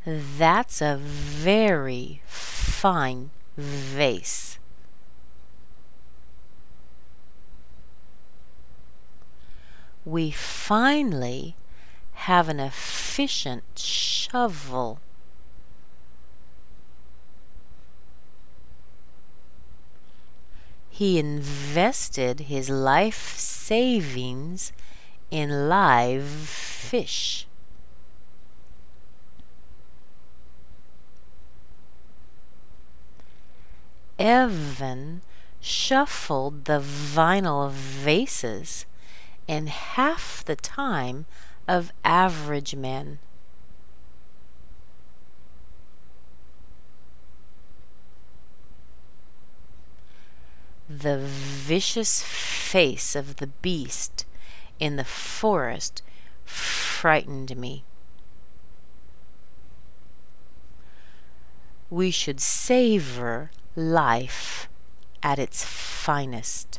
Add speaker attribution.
Speaker 1: That's a very fine vase. We finally have an efficient shovel. He invested his life savings in live fish. Evan shuffled the vinyl vases in half the time of average men. The vicious face of the beast in the forest frightened me. We should savor life at its finest.